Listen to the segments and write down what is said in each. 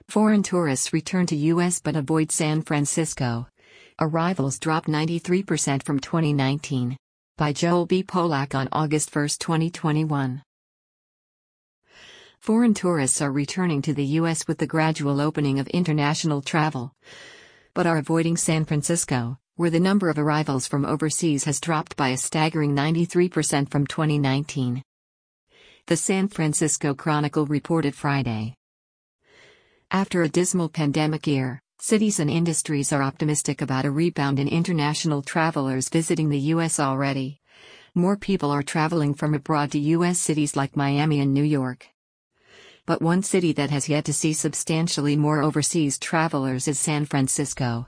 Foreign tourists return to U.S. but avoid San Francisco. Arrivals dropped 93% from 2019. By Joel B. Polak on August 1, 2021. Foreign tourists are returning to the U.S. with the gradual opening of international travel, but are avoiding San Francisco, where the number of arrivals from overseas has dropped by a staggering 93% from 2019. The San Francisco Chronicle reported Friday. After a dismal pandemic year, cities and industries are optimistic about a rebound in international travelers visiting the U.S. already. More people are traveling from abroad to U.S. cities like Miami and New York. But one city that has yet to see substantially more overseas travelers is San Francisco.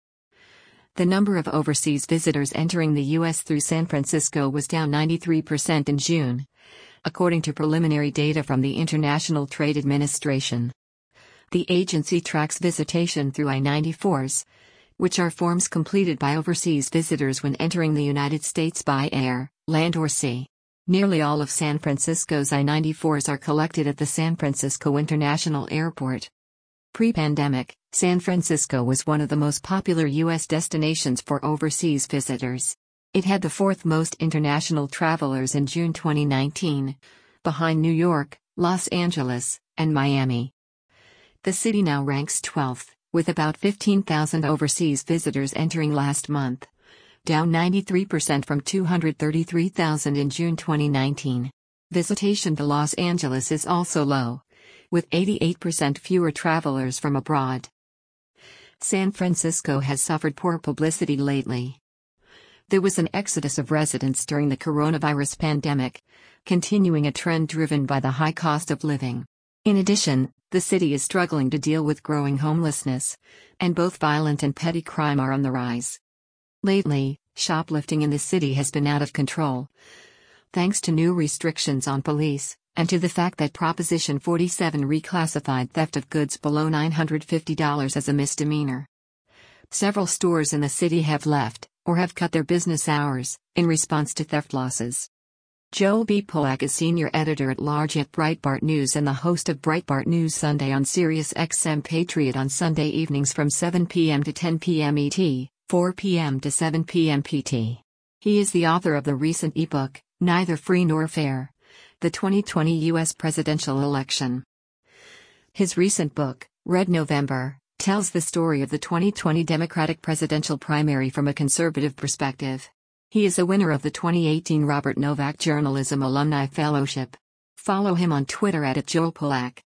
The number of overseas visitors entering the U.S. through San Francisco was down 93% in June, according to preliminary data from the International Trade Administration. The agency tracks visitation through I-94s, which are forms completed by overseas visitors when entering the United States by air, land or sea. Nearly all of San Francisco's I-94s are collected at the San Francisco International Airport. Pre-pandemic, San Francisco was one of the most popular U.S. destinations for overseas visitors. It had the fourth most international travelers in June 2019, behind New York, Los Angeles, and Miami. The city now ranks 12th, with about 15,000 overseas visitors entering last month, down 93% from 233,000 in June 2019. Visitation to Los Angeles is also low, with 88% fewer travelers from abroad. San Francisco has suffered poor publicity lately. There was an exodus of residents during the coronavirus pandemic, continuing a trend driven by the high cost of living. In addition, the city is struggling to deal with growing homelessness, and both violent and petty crime are on the rise. Lately, shoplifting in the city has been out of control, thanks to new restrictions on police, and to the fact that Proposition 47 reclassified theft of goods below $950 as a misdemeanor. Several stores in the city have left, or have cut their business hours, in response to theft losses. Joel B. Polak is senior editor-at-large at Breitbart News and the host of Breitbart News Sunday on Sirius XM Patriot on Sunday evenings from 7 p.m. to 10 p.m. ET, 4 p.m. to 7 p.m. PT. He is the author of the recent ebook, Neither Free Nor Fair: The 2020 U.S. Presidential Election. His recent book, Red November, tells the story of the 2020 Democratic presidential primary from a conservative perspective. He is a winner of the 2018 Robert Novak Journalism Alumni Fellowship. Follow him on Twitter @JoelPolak.